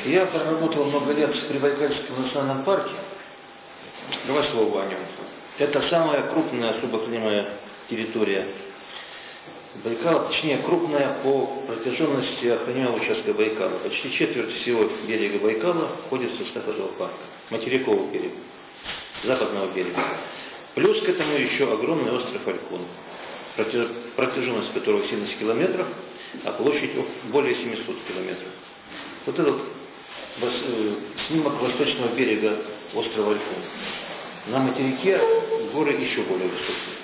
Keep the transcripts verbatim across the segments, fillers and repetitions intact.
Я проработал много лет в Прибайкальском национальном парке. Два слова о нем. Это самая крупная особо охраняемая территория Байкала, точнее крупная по протяженности охраняемого участка Байкала. Почти четверть всего берега Байкала входит в состав этого парка. Материкового берега, западного берега. Плюс к этому еще огромный остров Ольхон, протяженность которого семьдесят километров, а площадь более семисот километров. Вот этот снимок восточного берега острова Ольхон. На материке горы еще более высокие.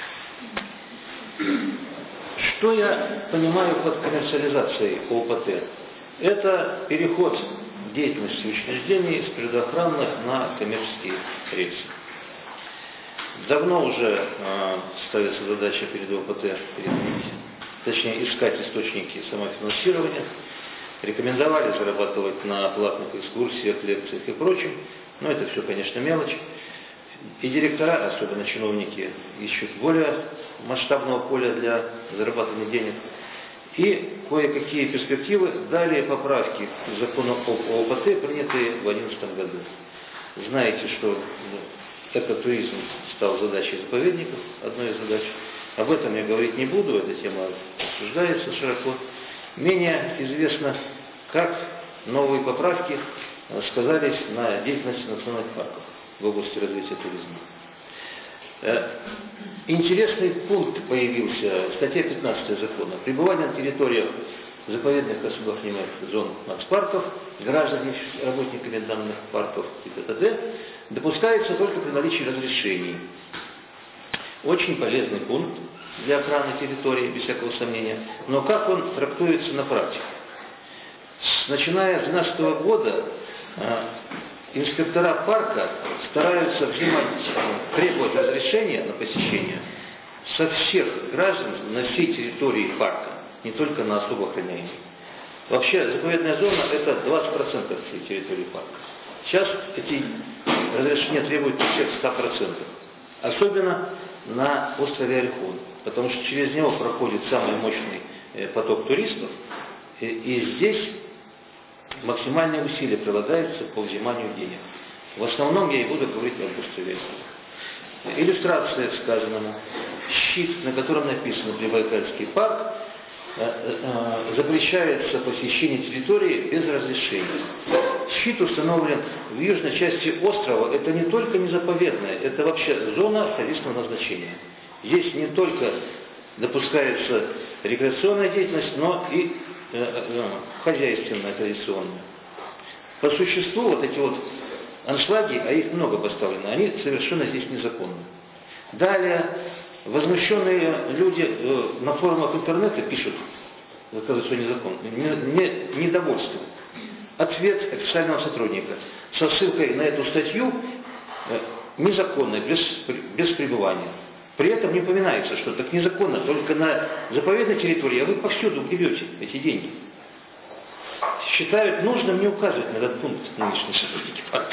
Что я понимаю под коммерциализацией ОПТ? Это переход деятельности учреждений с природоохранных на коммерческие рельсы. Давно уже э, ставится задача перед ОПТ переменить, точнее искать источники самофинансирования. Рекомендовали зарабатывать на платных экскурсиях, лекциях и прочем, но это все, конечно, мелочь. И директора, особенно чиновники, ищут более масштабного поля для зарабатывания денег. И кое-какие перспективы, далее поправки к закону об ОПТ, принятые в две тысячи одиннадцатом году. Знаете, что экотуризм стал задачей заповедников, одной из задач. Об этом я говорить не буду, эта тема обсуждается широко. Менее известно, как новые поправки сказались на деятельности национальных парков в области развития туризма. Интересный пункт появился, статья пятнадцатая закона. Пребывание на территориях заповедных особо охраняемых зон нацпарков граждан, работниками данных парков и т.д. допускается только при наличии разрешений. Очень полезный пункт для охраны территории, без всякого сомнения. Но как он трактуется на практике? Начиная с две тысячи двенадцатого года инспектора парка стараются взимать, требовать разрешения на посещение со всех граждан на всей территории парка, не только на особо охраняемой. Вообще заповедная зона – это двадцать процентов всей территории парка. Сейчас эти разрешения требуют всех ста процентов. Особенно на острове Ольхон, потому что через него проходит самый мощный поток туристов, и, и здесь максимальные усилия прилагаются по взиманию денег. В основном я и буду говорить об острове Ольхон. Иллюстрация к сказанному. Щит, на котором написано «Прибайкальский парк», запрещается посещение территории без разрешения. Щит установлен в южной части острова. Это не только не заповедная, это вообще зона вторичного назначения. Здесь не только допускается рекреационная деятельность, но и э, э, хозяйственная, традиционная. По существу вот эти вот аншлаги, а их много поставлено, они совершенно здесь незаконны. Далее возмущенные люди э, на форумах интернета пишут, оказывается, что незаконно, не, не, недовольство. Ответ официального сотрудника со ссылкой на эту статью э, незаконно, без, без пребывания. При этом не упоминается, что так незаконно только на заповедной территории, а вы повсюду берете эти деньги. Считают нужным не указывать на этот пункт нынешние сотрудники парка.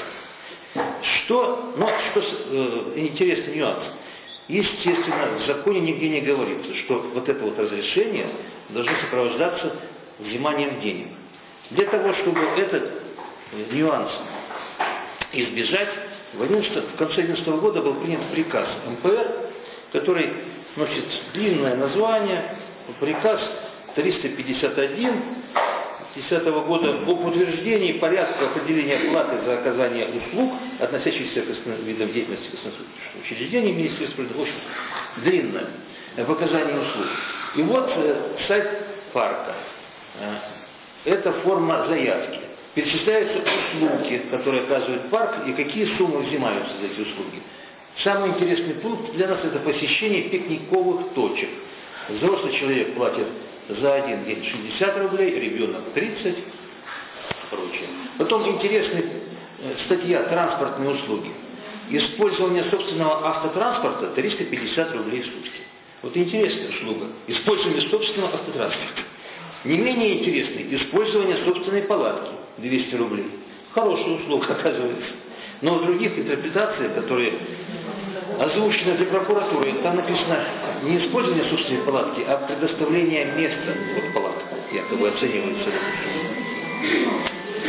Что, ну, что э, интересный нюанс. Естественно, в законе нигде не говорится, что вот это вот разрешение должно сопровождаться взиманием денег. Для того, чтобы этот нюанс избежать, в, в конце две тысячи одиннадцатого года был принят приказ эм пэ эр, который носит длинное название, приказ триста пятьдесят один две тысячи десятого года об утверждении порядка определения платы за оказание услуг, относящихся к видам деятельности учреждений Министерства в общем, длинное в оказании услуг. И вот э, сайт парка. Э, это форма заявки. Перечисляются услуги, которые оказывает парк, и какие суммы взимаются за эти услуги. Самый интересный пункт для нас – это посещение пикниковых точек. Взрослый человек платит за один день шестьдесят рублей, ребенок тридцать, прочее. Потом интересная статья «Транспортные услуги». Использование собственного автотранспорта триста пятьдесят рублей в сутки. Вот интересная услуга. Использование собственного автотранспорта. Не менее интересный использование собственной палатки двести рублей. Хорошая услуга, оказывается. Но в других интерпретациях, которые озвучены для прокуратуры, там написано не использование собственной палатки, а предоставление места под палатку. Якобы оценивается.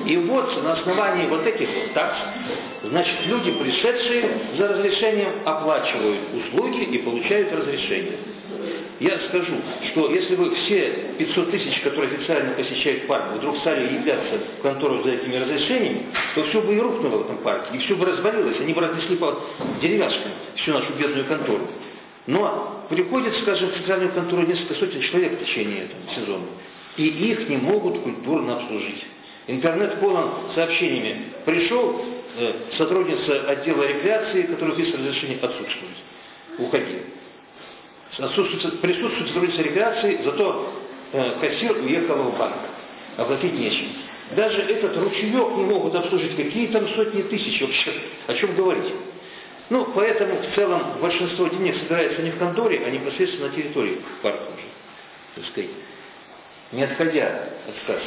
И вот на основании вот этих вот такс, значит, люди, пришедшие за разрешением, оплачивают услуги и получают разрешение. Я скажу, что если бы все пятьсот тысяч, которые официально посещают парк, вдруг стали являться в контору за этими разрешениями, то все бы и рухнуло в этом парке, и все бы развалилось, они бы разнесли по деревяшкам всю нашу бедную контору. Но приходит, скажем, в центральную контору несколько сотен человек в течение этого сезона, и их не могут культурно обслужить. Интернет полон сообщениями. Пришел э, сотрудница отдела рекреации, которая без разрешения отсутствует. Уходи. Отсутствует, присутствует сотрудница рекреации, зато э, кассир уехал в банк. Оплатить нечем. Даже этот ручеек не могут обслужить. Какие там сотни тысяч вообще? О чем говорить? Ну, поэтому в целом большинство денег собирается не в конторе, а непосредственно на территории парка уже. Так сказать, не отходя от кассы.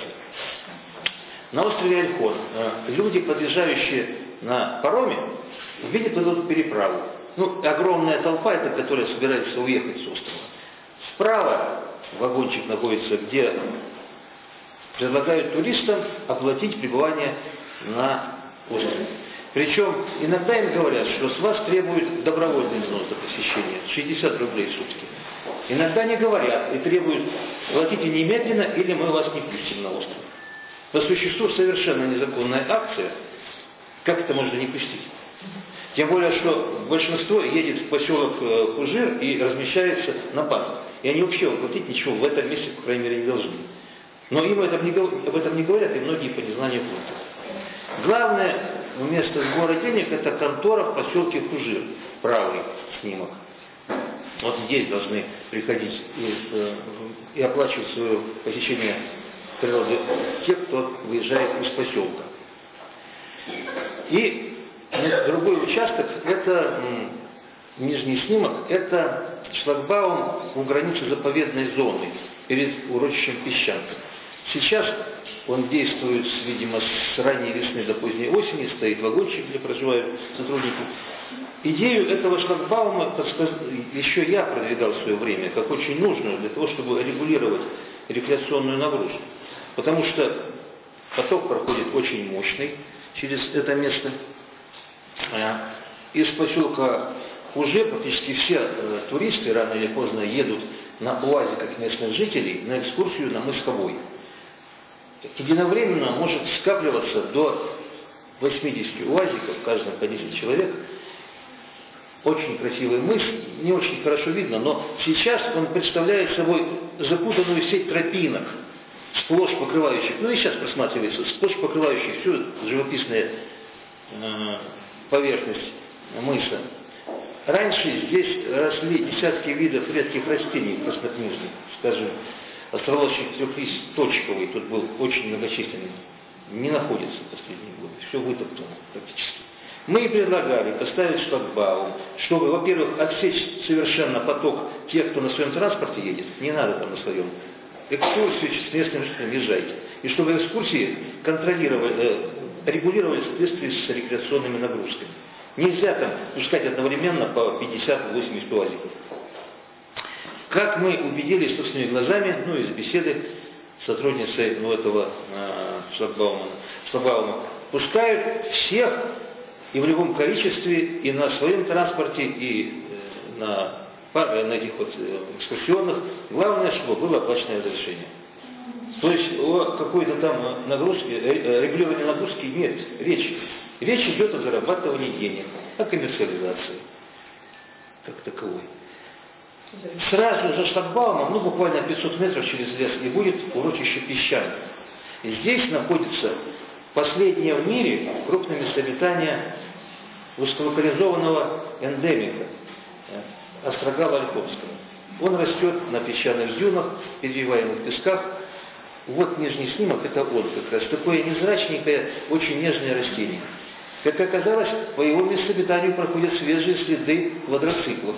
На острове Ольхон люди, подъезжающие на пароме, видят эту переправу. Ну, огромная толпа, это которая собирается уехать с острова. Справа вагончик находится, где предлагают туристам оплатить пребывание на острове. Причем иногда им говорят, что с вас требуют добровольный взнос за посещение, шестьдесят рублей в сутки. Иногда не говорят и требуют, платите немедленно, или мы вас не пустим на остров. По существу совершенно незаконная акция. Как это можно не пустить? Тем более, что большинство едет в поселок Кужир и размещается на пасху. И они вообще оплатить ничего в этом месте, по крайней мере, не должны. Но им об этом не, об этом не говорят, и многие по незнанию платят. Главное место сбора денег — это контора в поселке Кужир. Правый снимок. Вот здесь должны приходить и, и оплачивать свое посещение природы те, кто выезжает из поселка. И другой участок — это нижний снимок, это шлагбаум у границы заповедной зоны перед урочищем Песчанка. Сейчас он действует, видимо, с ранней весны до поздней осени, стоит вагончик, где проживают сотрудники. Идею этого шлагбаума еще я продвигал в свое время, как очень нужную для того, чтобы регулировать рекреационную нагрузку. Потому что поток проходит очень мощный через это место. Из поселка уже практически все э, туристы рано или поздно едут на уазиках местных жителей на экскурсию на мыс Хавой. Единовременно может скапливаться до восьмидесяти уазиков, в каждом по десять человек. Очень красивый мыс, не очень хорошо видно, но сейчас он представляет собой запутанную сеть тропинок, сплошь покрывающих, ну и сейчас просматривается, сплошь покрывающих всю живописную э, поверхность мыса. Раньше здесь росли десятки видов редких растений краснокнижных, скажем, астролочник трехлисточковый, тут был очень многочисленный, не находится в последние годы, все вытоптано практически. Мы предлагали поставить шлагбаум, чтобы, во-первых, отсечь совершенно поток тех, кто на своем транспорте едет, не надо там на своем, экскурсию с местным жителям езжайте, и чтобы экскурсии контролировали, э, регулировали в соответствии с рекреационными нагрузками. Нельзя там пускать одновременно по пятьдесят-восемьдесят уазиков. Как мы убедились собственными глазами, ну, из беседы с сотрудницей ну, этого э, шлагбаума, шлагбаума, пускают всех и в любом количестве, и на своем транспорте, и э, на, на этих вот э, экскурсионных. Главное, чтобы было оплаченное разрешение. То есть о какой-то там нагрузке, регулировании нагрузки нет речи. Речь идет о зарабатывании денег, о коммерциализации как таковой. Сразу за шлагбаумом, ну буквально пятьсот метров через лес, и будет урочище Песчанка. И здесь находится последнее в мире крупное место обитания узколокализованного эндемика острогала ольховского. Он растет на песчаных дюнах, переливаемых песках. Вот нижний снимок, это он как раз. Такое незрачненькое, очень нежное растение. Как оказалось, по его местообитанию проходят свежие следы квадроциклов.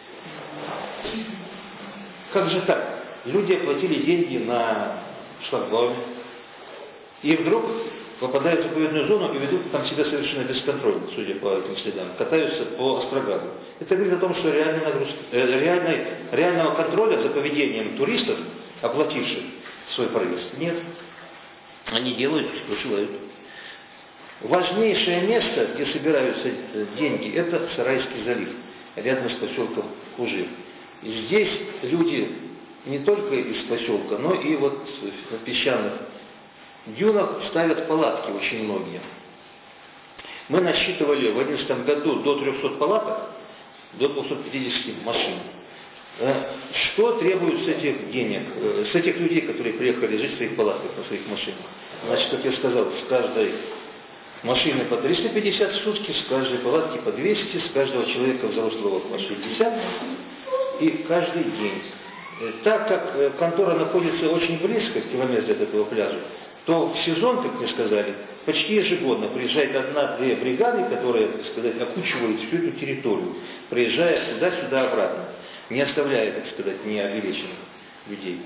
Как же так? Люди оплатили деньги на шлагбауме, и вдруг попадают в заповедную зону и ведут там себя совершенно бесконтрольно, судя по этим следам, катаются по Острогаду. Это говорит о том, что реальной нагрузки, э, реальной, реального контроля за поведением туристов, оплативших свой проезд, нет. они делают, что желают. Важнейшее место, где собираются деньги, это Сарайский залив, рядом с поселком Кужир. И здесь люди не только из поселка, но и вот на песчаных дюнах ставят палатки очень многие. Мы насчитывали в две тысячи одиннадцатом году до трехсот палаток, до двухсот пятидесяти машин. Что требует с этих денег, с этих людей, которые приехали жить в своих палатках, на своих машинах? Значит, как я сказал, с каждой машины по триста пятьдесят в сутки, с каждой палатки по двести, с каждого человека взрослого по шестьдесят, и каждый день. Так как контора находится очень близко, в километре от этого пляжа, то в сезон, как мне сказали, почти ежегодно приезжает одна-две бригады, которые, так сказать, окучивают всю эту территорию, проезжая туда-сюда обратно, не оставляя, так сказать, необелеченных людей.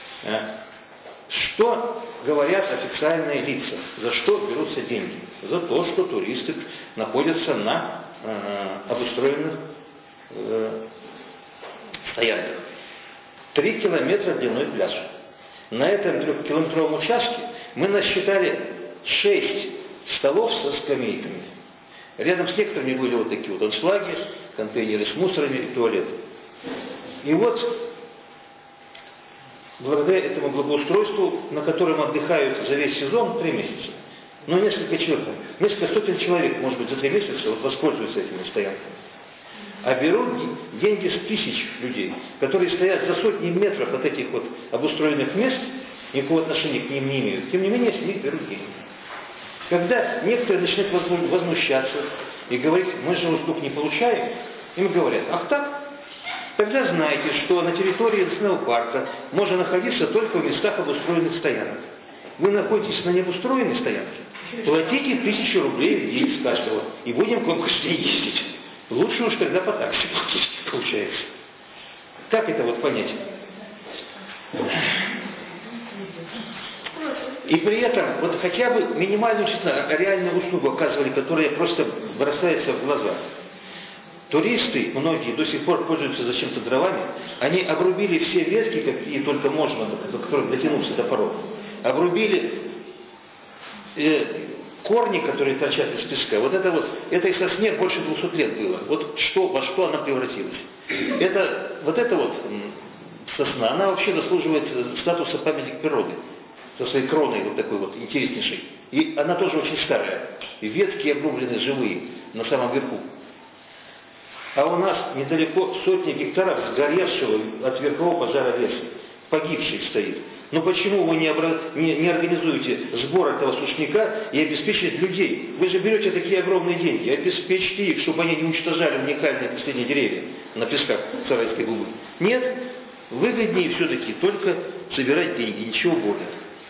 Что говорят официальные лица? За что берутся деньги? За то, что туристы находятся на э, обустроенных э, стоянках. Три километра длиной пляж. На этом трехкилометровом участке мы насчитали шесть столов со скамейками. Рядом с некоторыми были вот такие вот аншлаги, контейнеры с мусорами и туалеты. И вот благодаря этому благоустройству, на котором отдыхают за весь сезон, три месяца, но несколько человек, несколько сотен человек, может быть, за три месяца вот воспользуются этими стоянками. А берут деньги с тысяч людей, которые стоят за сотни метров от этих вот обустроенных мест, никакого отношения к ним не имеют. Тем не менее, с них берут деньги. Когда некоторые начинают возмущаться и говорить, мы же услуг не получаем, им говорят, ах так? Тогда знайте, что на территории национального парка можно находиться только в местах обустроенных стоянок. Вы находитесь на необустроенной стоянке, платите тысячу рублей в день с каждого, и будем к вам каждый ездить. Лучше уж тогда по такси платить, получается. Как это вот понять? И при этом вот хотя бы минимальную реальную услугу оказывали, которая просто бросается в глаза. Туристы, многие до сих пор пользуются зачем-то дровами, они обрубили все ветки, какие только можно, до которых дотянуться до порога. Обрубили э, корни, которые торчат из песка. Вот это вот, этой сосне больше двухсот лет было. Вот что, во что она превратилась. Это, вот эта вот сосна, она вообще заслуживает статуса памятник природы. Со своей кроной вот такой вот интереснейшей. И она тоже очень старая. И ветки обрублены живые, на самом верху. А у нас недалеко сотни гектаров сгоревшего от верхового пожара леса. Погибший стоит. Но почему вы не, обра... не, не организуете сбор этого сушняка и обеспечите людей? Вы же берете такие огромные деньги, обеспечьте их, чтобы они не уничтожали уникальные последние деревья на песках Сарайской губы. Нет, выгоднее все-таки только собирать деньги, ничего более.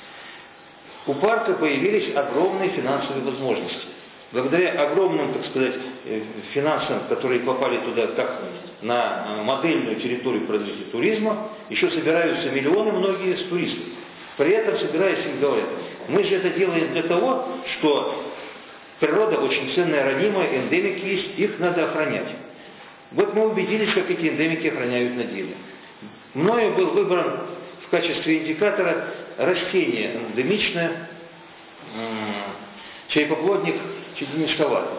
У парка появились огромные финансовые возможности. Благодаря огромным, так сказать, финансам, которые попали туда как на модельную территорию по развитию туризма, еще собираются миллионы многие с туристов. При этом, собираясь, им говорят, мы же это делаем для того, что природа очень ценная, ранимая, эндемики есть, их надо охранять. Вот мы убедились, как эти эндемики охраняют на деле. Мною был выбран в качестве индикатора растение эндемичное, чайкоплодник чединишковатый.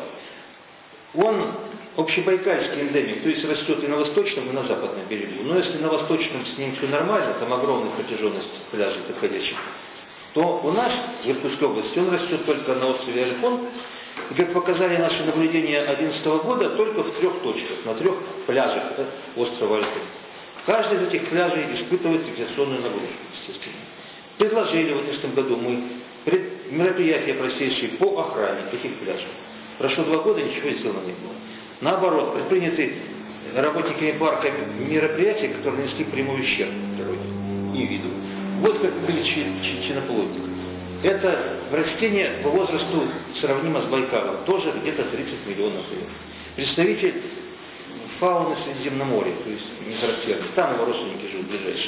Он общебайкальский эндемик, то есть растет и на восточном, и на западном берегу. Но если на восточном с ним все нормально, там огромная протяженность пляжей доходящих, то у нас в Иркутской области он растет только на острове Альхон. И, как показали наши наблюдения две тысячи одиннадцатого года, только в трех точках, на трех пляжах острова Альхон. Каждый из этих пляжей испытывает рекреационную нагрузку, естественно. Предложили в две тысячи одиннадцатом году мы мероприятия простейшие по охране этих пляжей. Прошло два года, ничего сделано не было. Наоборот, предприняты работниками парка мероприятия, которые нанесли прямой ущерб природе и виду. Вот как выглядит чиноплодник. Это растение по возрасту сравнимо с Байкалом, тоже где-то тридцать миллионов лет. Представитель фауны Средиземноморья, то есть не характерный. Там его родственники живут ближайшие.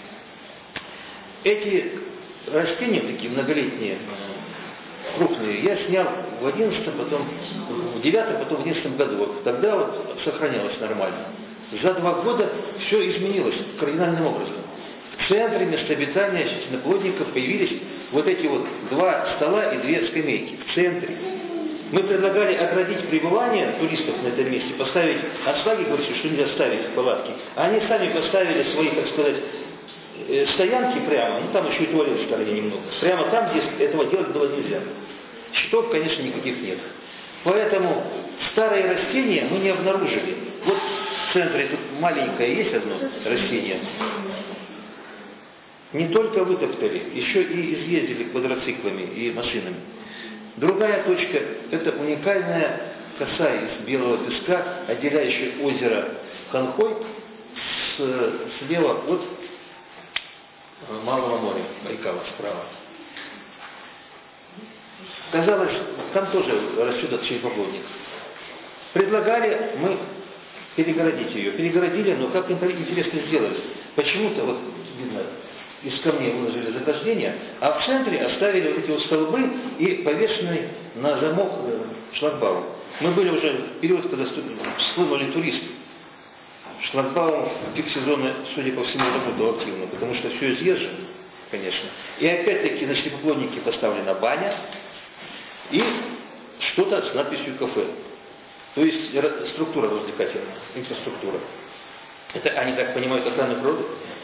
Эти растения, такие многолетние, крупные, я снял в одиннадцатом, потом в девятом, потом в одиннадцатом году. Вот тогда вот сохранялось нормально. За два года все изменилось кардинальным образом. В центре места обитания чиноплодников появились вот эти вот два стола и две скамейки в центре. Мы предлагали оградить пребывание туристов на этом месте, поставить аншлаги, говорите, что нельзя ставить палатки. А они сами поставили свои, так сказать, стоянки прямо, ну там еще и туалет в стороне немного, прямо там, где этого делать было нельзя. Щитов, конечно, никаких нет. Поэтому старые растения мы не обнаружили. Вот в центре тут маленькое есть одно растение. Не только вытоптали, еще и изъездили квадроциклами и машинами. Другая точка – это уникальная коса из белого песка, отделяющая озеро Ханхой с, слева от Малого моря, Байкала справа. Казалось, там тоже растет от черепоплодник. Предлагали мы перегородить ее. Перегородили, но как интересно сделали. Почему-то, вот видно, из камней выложили заграждение, а в центре оставили вот эти вот столбы и повешенный на замок шлагбаум. Мы были уже в период, когда схлынули туристы. Шлагбаум в пик сезона, судя по всему, работал активно, потому что все изъезжено, конечно. И опять-таки на черепоплоднике поставлена баня и что-то с надписью «кафе». То есть структура развлекательная, инфраструктура. Это они так понимают охрану природы.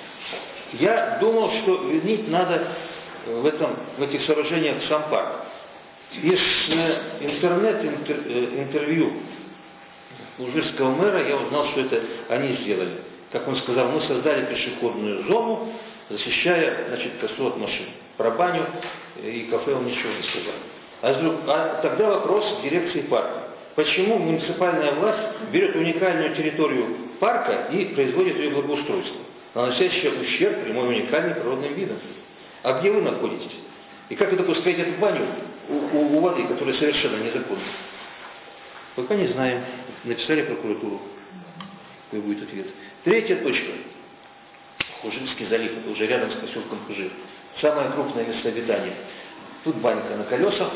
Я думал, что винить надо в, этом, в этих сооружениях сам парк. Из э, интернет-интервью лужирского мэра я узнал, что это они сделали. Как он сказал, мы создали пешеходную зону, защищая, значит, косу от машин. Про баню и кафе он ничего не сказал. А, а тогда вопрос дирекции парка. Почему муниципальная власть берет уникальную территорию парка и производит ее благоустройство, наносящее ущерб прямой уникальным природным видам? А где вы находитесь? И как вы допускаете эту баню у, у, у воды, которая совершенно незаконна? Пока не знаем. Написали прокуратуру. Какой будет ответ. Третья точка. Хужинский залив. Это уже рядом с поселком Хужир. Самое крупное место обитания. Тут банька на колесах.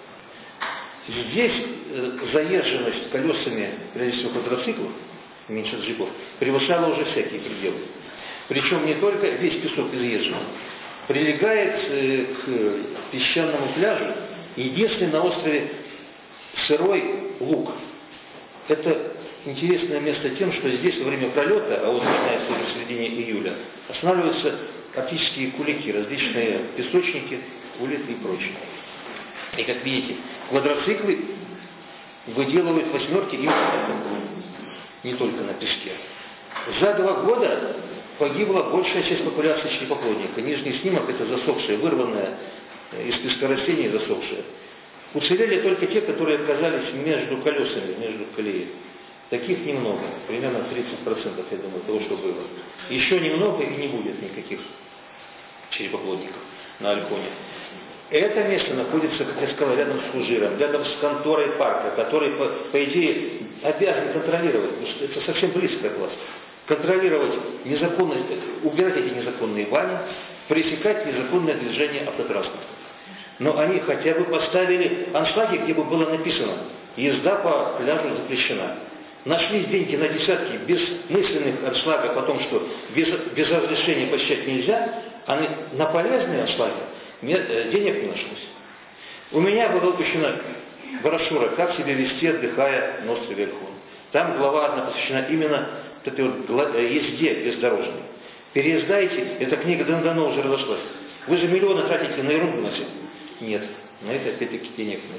Здесь э, заезженность колесами, прежде всего квадроциклов, меньше джипов, превышала уже всякие пределы. Причем не только весь песок изъезжен. Прилегает э, к песчаному пляжу единственный на острове сырой луг. Это интересное место тем, что здесь во время пролета, а он начинается уже в середине июля, останавливаются оптические кулики, различные песочники, улиты и прочее. И как видите, квадроциклы выделывают восьмерки именно не только на песке. За два года погибла большая часть популяции черепоплодника. Нижний снимок – это засохшее, вырванное из песка растение засохшее. Уцелели только те, которые оказались между колесами, между колеей. Таких немного, примерно тридцать процентов, я думаю, того, что было. Еще немного и не будет никаких черепоплодников на Альхоне. Это место находится, как я сказал, рядом с Хужиром, рядом с конторой парка, который, по, по идее, обязан контролировать, потому что это совсем близко от вас. Контролировать незаконность, убирать эти незаконные бани, пресекать незаконное движение автотранспорта. Но они хотя бы поставили аншлаги, где бы было написано «Езда по пляжу запрещена». Нашлись деньги на десятки бессмысленных аншлагов о том, что без, без разрешения посещать нельзя, а на полезные аншлаги денег не нашлось. У меня была выпущена брошюра «Как себя вести, отдыхая на острове Альхон». Там глава одна посвящена именно этой вот езде бездорожной. Переездаете, эта книга давно уже разошлась. Вы же миллионы тратите на ерунду на все. Нет, на это опять-таки денег нет.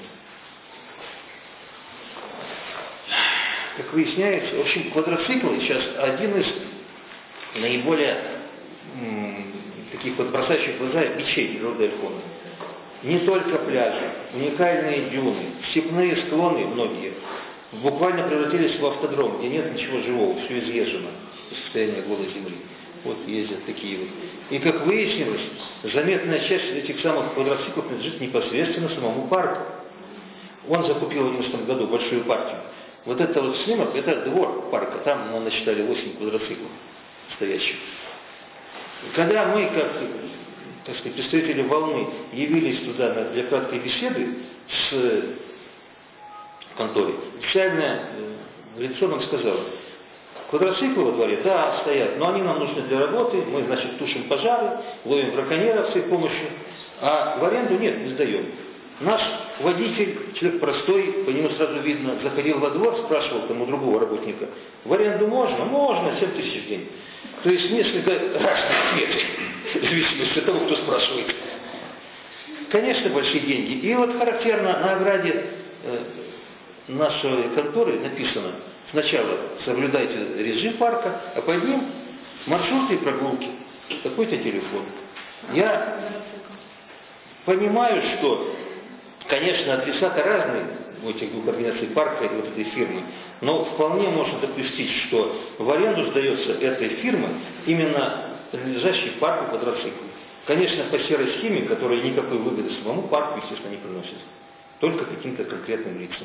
Как выясняется, в общем, квадроциклы сейчас один из наиболее м, таких вот бросающих в глаза бичей природы Альхона. Не только пляжи, уникальные дюны, степные склоны многие буквально превратились в автодром, где нет ничего живого, все изъезжено из состояния голой земли. Вот ездят такие вот. И как выяснилось, заметная часть этих самых квадроциклов принадлежит непосредственно самому парку. Он закупил в одиннадцатом году большую партию. Вот это вот снимок, это двор парка. Там мы насчитали восемь квадроциклов стоящих. Когда мы, как, так сказать, представители волны, явились туда для краткой беседы с конторой, официальное лицо нам сказало: квадроциклы во дворе, да, стоят, но они нам нужны для работы, мы, значит, тушим пожары, ловим браконьеров с их помощью, А в аренду нет, не сдаем. Наш водитель, человек простой, по нему сразу видно, заходил во двор, спрашивал там у другого работника, в аренду можно? Можно, семь тысяч в день. То есть несколько разных ответов, в зависимости от того, кто спрашивает. Конечно, большие деньги. И вот характерно, на ограде э, нашей конторы написано, сначала соблюдайте режим парка, а под ним маршруты и прогулки, какой-то телефон. Я понимаю, что, конечно, адреса-то разные у этих двух организаций парка и вот этой фирмы, но вполне можно допустить, что в аренду сдается этой фирмы именно принадлежащий парку квадроцикл. Конечно, по серой схеме, которая никакой выгоды самому парку, естественно, не приносит. Только каким-то конкретным лицам.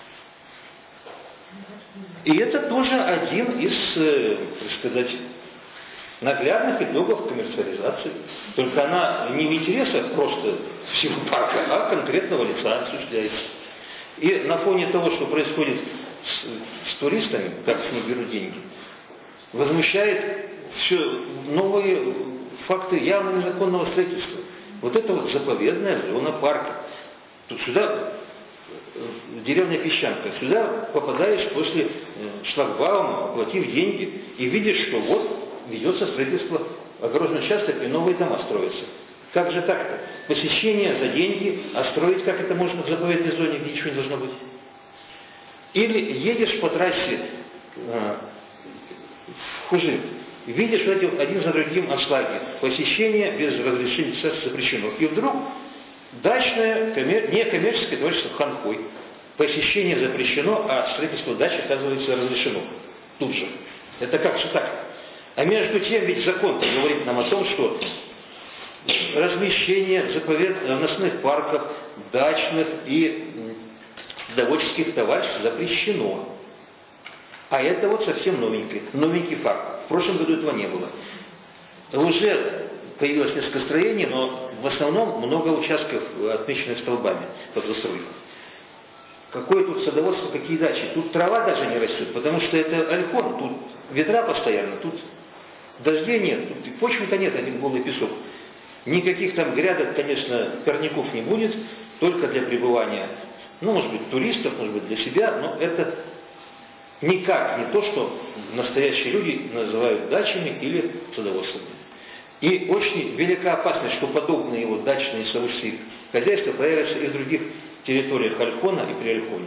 И это тоже один из, э, так сказать, наглядных итогов коммерциализации. Только она не в интересах просто всего парка, а конкретного лица осуществляется. И на фоне того, что происходит с, с туристами, как с них берут деньги, возмущает все новые факты явно незаконного строительства. Вот это вот заповедная зона парка. Тут сюда, деревня Песчанка, сюда попадаешь после шлагбаума, оплатив деньги, и видишь, что вот ведется строительство огороженных участков и новые дома строятся. Как же так-то? Посещение за деньги, а строить как это можно в заповедной зоне, где ничего не должно быть? Или едешь по трассе э, в Хужин, видишь вот эти один за другим аншлаги, посещение без разрешения запрещено. И вдруг дачное, коммер... некоммерческое товарищество Ханхой. Посещение запрещено, а строительство дачи, оказывается, разрешено. Тут же. Это как же так? А между тем, ведь закон говорит нам о том, что размещение заповедных национальных парков, дачных и садоводческих товариществ запрещено. А это вот совсем новенький, новенький факт. В прошлом году этого не было. Уже появилось несколько строений, но в основном много участков отмечены столбами под застройку. Какое тут садоводство, какие дачи? Тут трава даже не растет, потому что это альхон, тут ветра постоянно, тут дождей нет, тут почвы-то нет, один голый песок. Никаких там грядок, конечно, парников не будет, только для пребывания, ну, может быть, туристов, может быть, для себя, но это никак не то, что настоящие люди называют дачами или садоводствами. И очень велика опасность, что подобные вот дачные садоводческие хозяйства появятся и в других территориях Альхона и при Альхоне.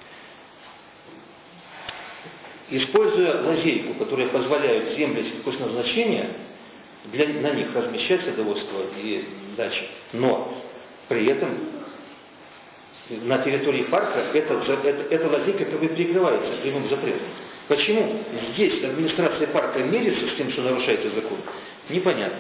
Используя лазейку, которая позволяет земли сельхозназначения, для, на них размещать садоводство и дачи, но при этом на территории парка эта, эта, эта лазейка как бы перекрывается прямым запретом. Почему здесь администрация парка мерится с тем, что нарушается закон, непонятно.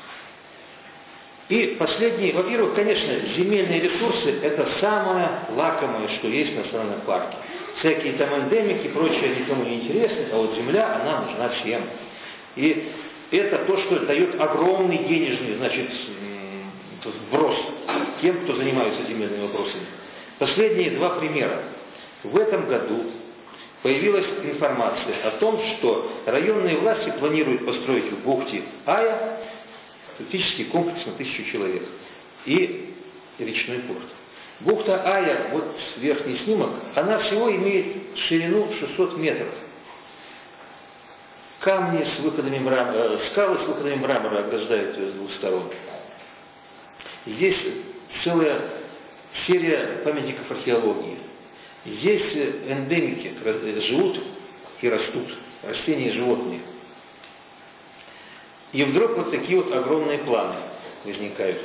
И последнее, во-первых, конечно, земельные ресурсы – это самое лакомое, что есть в национальном парке. Всякие там эндемики и прочее никому не интересны, а вот земля, она нужна всем. И это то, что дает огромный денежный, значит, вброс тем, кто занимается земельными вопросами. Последние два примера. В этом году появилась информация о том, что районные власти планируют построить в бухте Ая фактически комплекс на тысячу человек и речной порт. Бухта Ая, вот верхний снимок, она всего имеет ширину шестьсот метров. Камни с выходами мрамора, скалы с выходами мрамора ограждают ее с двух сторон. Здесь целая серия памятников археологии. Здесь эндемики живут и растут, растения и животные. И вдруг вот такие вот огромные планы возникают.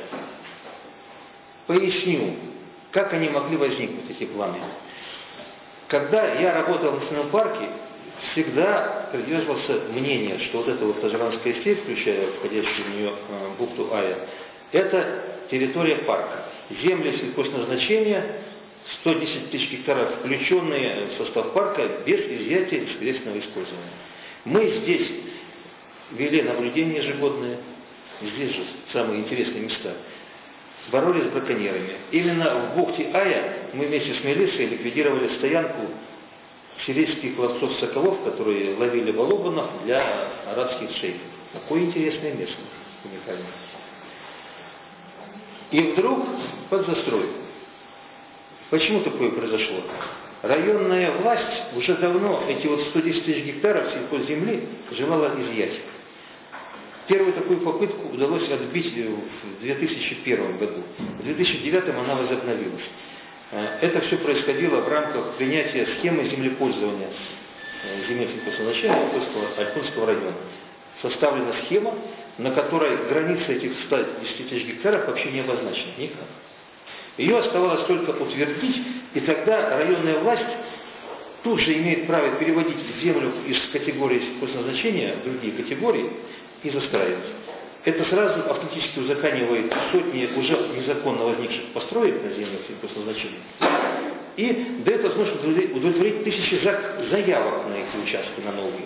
Поясню, как они могли возникнуть, эти планы. Когда я работал в национальном парке, всегда придерживался мнения, что вот эта вот Тажранская степь, включая входящую в нее э, бухту Ая, это территория парка. Земли сельхозназначения, сто десять тысяч гектаров, включенные в состав парка без изъятия и средственного использования. Мы здесь вели наблюдение ежегодное, здесь же самые интересные места, боролись с браконьерами. Именно в бухте Ая мы вместе с милицией ликвидировали стоянку сирийских ловцов-соколов, которые ловили балобанов для арабских шейхов. Какое интересное место, уникальное. И вдруг под застройку. Почему такое произошло? Районная власть уже давно эти вот сто десять тысяч гектаров сельхозземли желала изъять. Первую такую попытку удалось отбить в две тысячи первом году. В две тысячи девятом она возобновилась. Это все происходило в рамках принятия схемы землепользования земель сельхозназначения Альпунского района. Составлена схема, на которой границы этих ста десяти тысяч гектаров вообще не обозначены никак. Ее оставалось только утвердить, и тогда районная власть тут же имеет право переводить землю из категории сельхозназначения в другие категории и застраивать. Это сразу автоматически узаконивает сотни уже незаконно возникших построек на землях сельхозназначения. И дает возможность удовлетворить тысячи заявок на эти участки, на новые.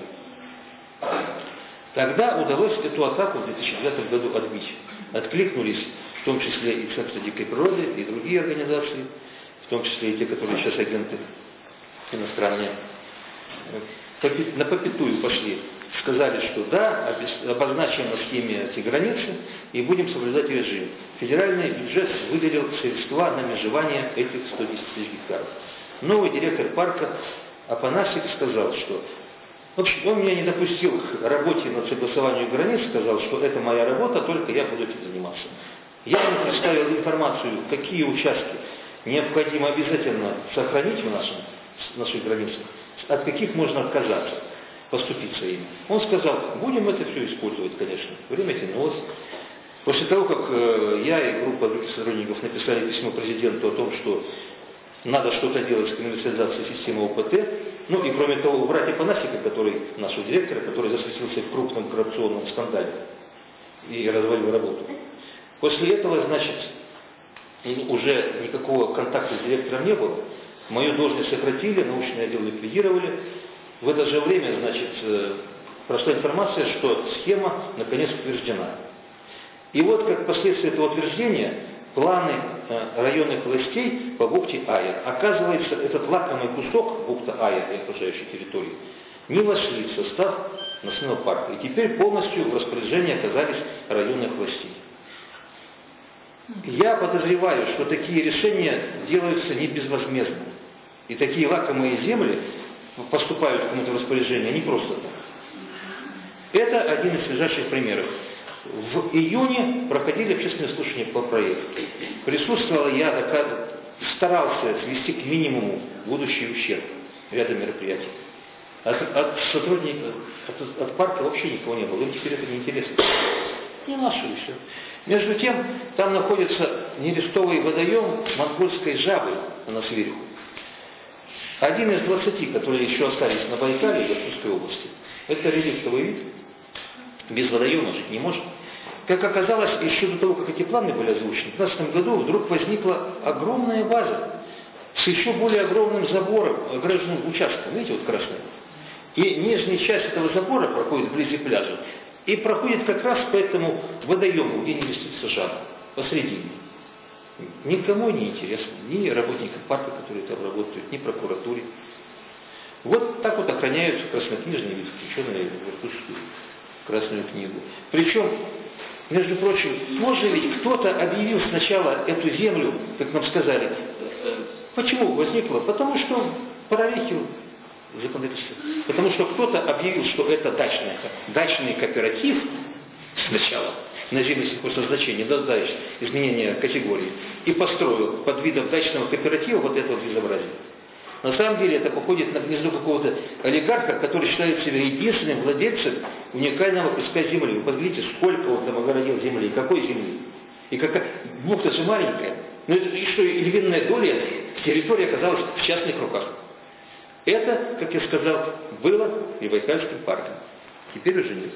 Тогда удалось эту атаку в две тысячи девятом году отбить. Откликнулись в том числе и Центр дикой природы, и другие организации, в том числе и те, которые сейчас агенты иностранные. На попятую пошли. Сказали, что да, обозначим на схеме эти границы и будем соблюдать режим. Федеральный бюджет выделил средства на межевание этих ста десяти тысяч гектаров. Новый директор парка Апанасик сказал, что в общем, он меня не допустил к работе над согласованием границ, сказал, что это моя работа, только я буду этим заниматься. Я ему представил информацию, какие участки необходимо обязательно сохранить в нашем, в наших границах, от каких можно отказаться, поступиться ими. Он сказал, будем это все использовать, конечно. Время тянулось. После того, как э, я и группа других сотрудников написали письмо президенту о том, что надо что-то делать с коммерциализацией системы ОПТ, ну и кроме того, убрать Апанасика, который, нашего директора, который засветился в крупном коррупционном скандале и развалил работу. После этого, значит, уже никакого контакта с директором не было. Мою должность сократили, научный отдел ликвидировали. В это же время, значит, прошла информация, что схема наконец утверждена. И вот как последствие этого утверждения, планы районных властей по бухте Ая, оказывается, этот лакомый кусок бухта Ая и окружающей территории не вошли в состав национального парка. И теперь полностью в распоряжении оказались районных властей. Я подозреваю, что такие решения делаются не безвозмездно. И такие лакомые земли поступают в какое-то распоряжение не просто так. Это один из свежайших примеров. В июне проходили общественные слушания по проекту. Присутствовал я, старался свести к минимуму будущий ущерб ряда мероприятий. От, от сотрудников, от, от парка вообще никого не было. Им теперь это неинтересно. Не наши и все. Между тем, там находится нерестовый водоем монгольской жабы, она сверху. Один из двадцати, которые еще остались на Байкале и в Иркутской области. Это реликтовый вид. Без водоема жить не может. Как оказалось, еще до того, как эти планы были озвучены, в две тысячи пятнадцатом году вдруг возникла огромная база с еще более огромным забором, огражденным участком. Видите, вот красный. И нижняя часть этого забора проходит вблизи пляжа. И проходит как раз по этому водоему, где не вестится жаба, посредине. Никому не интересно, ни работникам парка, которые там работают, ни прокуратуре. Вот так вот охраняются краснокнижные вид, включенные в Иркутскую Красную книгу. Причем, между прочим, может ведь кто-то объявил сначала эту землю, как нам сказали. Почему возникло? Потому что прорехи законодательства. Потому что кто-то объявил, что это дачный, дачный кооператив сначала на земле сельхозназначения, да, дальше изменение категории, и построил под видом дачного кооператива вот это вот безобразие. На самом деле это походит на гнездо какого-то олигарха, который считает себя единственным владельцем уникального куска земли. Вы посмотрите, сколько он там огородил земли, и какой земли. И какая... Бухта же маленькая. Ну и что, и львиная доля территории оказалась в частных руках. Это, как я сказал, было и Байкальским парком. Теперь уже нет.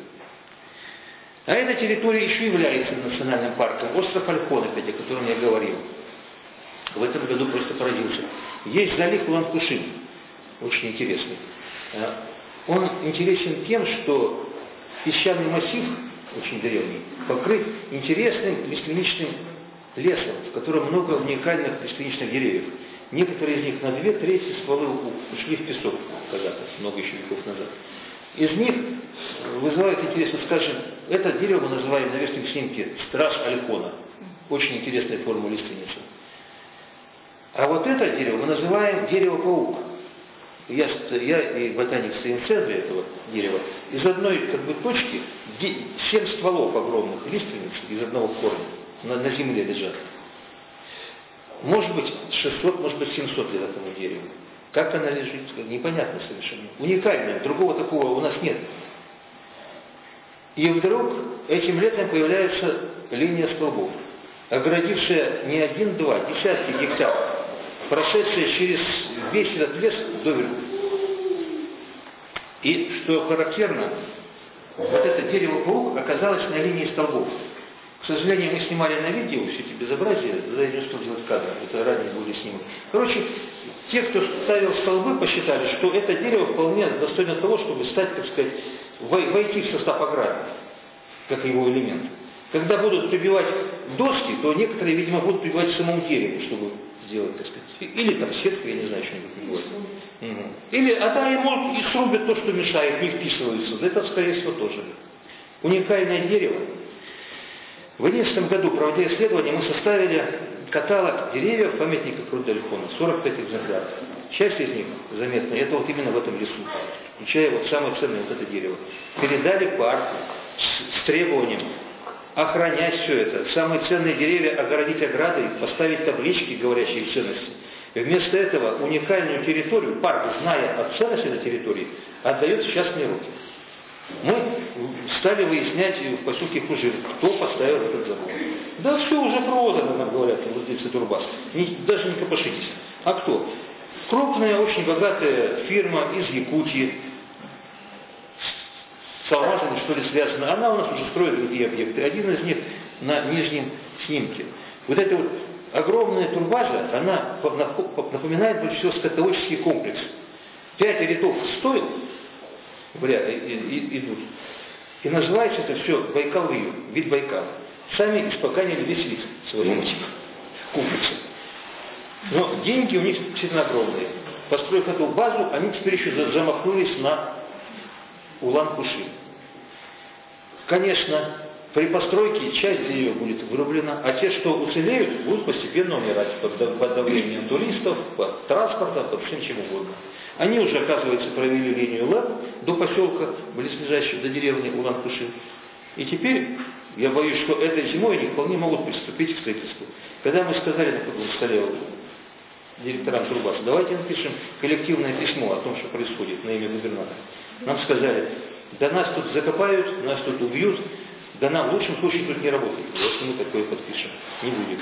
А эта территория еще является национальным парком. Остров Альхон, опять, о котором я говорил. В этом году просто поразился. Есть залив Улан-Кушим, очень интересный. Он интересен тем, что песчаный массив, очень древний, покрыт интересным лиственничным лесом, в котором много уникальных лиственничных деревьев. Некоторые из них на две трети стволы ушли в песок когда-то, много еще веков назад. Из них вызывает интерес, скажем, это дерево мы называем на верхнем снимке страж Альхона. Очень интересная форма лиственницы. А вот это дерево мы называем дерево-паук. Я, я и ботаник стоим в центре этого дерева. Из одной как бы точки семь стволов огромных лиственниц из одного корня на, на земле лежат. Может быть шестьсот, может быть семьсот лет этому дереву. Как она лежит, непонятно совершенно. Уникальное, другого такого у нас нет. И вдруг этим летом появляется линия столбов, оградившая не один-два, десятки гектаров, прошедшая через весь этот лес доверху. И что характерно, вот это дерево-паук оказалось на линии столбов. К сожалению, мы снимали на видео все эти безобразия, тогда я не успел делать кадр, это ранее были снимки. Короче, те, кто ставил столбы, посчитали, что это дерево вполне достойно того, чтобы стать, так сказать, войти в состав ограды, как его элемент. Когда будут прибивать доски, то некоторые, видимо, будут прибивать к самому дереву, чтобы сделать, так сказать. Или там сетка, я не знаю, что-нибудь прибивать. Угу. Или, а да, ему и срубят то, что мешает, не вписывается. Это, скорее всего, тоже. Уникальное дерево. В две тысячи одиннадцатом году, проводя исследования, мы составили каталог деревьев памятников Рудольфона, сорок пять экземпляров. Часть из них заметна, это вот именно в этом лесу, включая вот самое ценное вот это дерево. Передали парку с, с требованием охранять все это, самые ценные деревья огородить оградой, поставить таблички, говорящие о ценности. И вместо этого уникальную территорию, парк, зная о ценности этой территории, отдает в частные руки. Мы стали выяснять в поселке Хужир, кто поставил этот забор. Да все уже продано, нам говорят, владельцы Турбас. Не, даже не копошитесь. А кто? Крупная, очень богатая фирма из Якутии, с алмазами, что ли, связана. Она у нас уже строит другие объекты. Один из них на нижнем снимке. Вот эта вот огромная турбаза, она напоминает больше всего скотоводческий комплекс. Пять рядов стоил в ряд и, и, идут. И называется это все Байкал-Вью, вид Байкала. Сами испоканили весь вид своего типа комплекса. Но деньги у них действительно огромные. Построив эту базу, они теперь еще замахнулись на Улан-Куши. Конечно, при постройке часть деревьев будет вырублена, а те, что уцелеют, будут постепенно умирать под, под давлением туристов, под транспортом, под всем чем угодно. Они уже, оказывается, провели линию ЛЭП до поселка, близлежащего до деревни Улан-Куши. И теперь, я боюсь, что этой зимой они вполне могут приступить к строительству. Когда мы сказали на круглом столе директорам Турбаса, давайте напишем коллективное письмо о том, что происходит на имя губернатора. Нам сказали, да нас тут закопают, нас тут убьют, да нам в лучшем случае тут не работает, если мы такое подпишем. Не будет.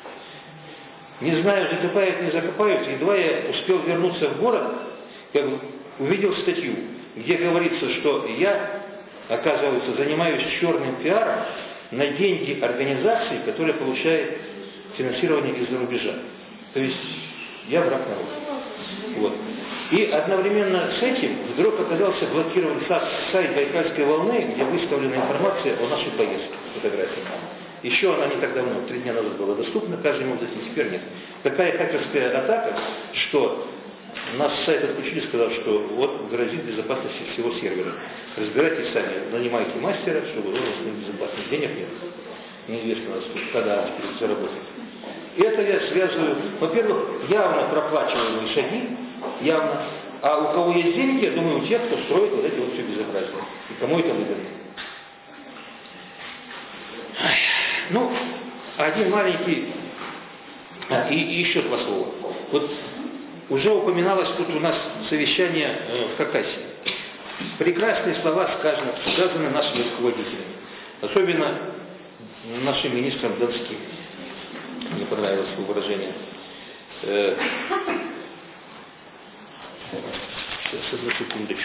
Не знаю, закопают, не закопают, едва я успел вернуться в город, как увидел статью, где говорится, что я, оказывается, занимаюсь черным пиаром на деньги организации, которая получает финансирование из-за рубежа. То есть я враг народа. Вот. И одновременно с этим вдруг оказался блокирован сайт Байкальской волны, где выставлена информация о нашей поездке, фотографии. Еще она не так давно, три дня назад была доступна, каждый мог зайти, теперь нет. Такая хакерская атака, что нас с сайта отключили, сказав, что вот грозит безопасности всего сервера. Разбирайтесь сами, нанимайте мастера, чтобы он с ним безопасность. Денег нет. Неизвестно, когда заработает. И это я связываю, во-первых, явно проплачиваемые шаги, явно. А у кого есть деньги, я думаю, у тех, кто строит вот эти вот все безобразия. И кому это выгодно. Ну, один маленький, а, и, и еще два слова. Вот уже упоминалось тут у нас совещание э, в Хакасии. Прекрасные слова сказаны, сказаны нашими руководителями. Особенно нашим министром Донским. Мне понравилось его выражение. Э, сейчас, одну секундочку.